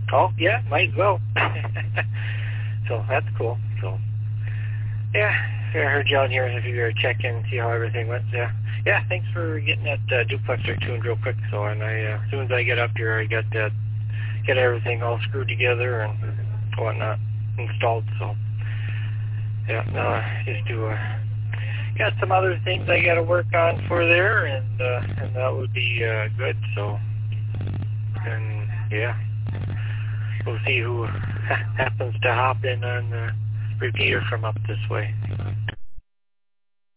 Oh, yeah, might as well. So that's cool. So, yeah, I heard you out here. If you were checking, see how everything went. Yeah, thanks for getting that duplexer tuned real quick. So, and as soon as I get up here, I get everything all screwed together and whatnot installed. So, yeah, now I just got some other things I got to work on for there, and that would be good. So, and yeah, we'll see who happens to hop in on the repeater from up this way.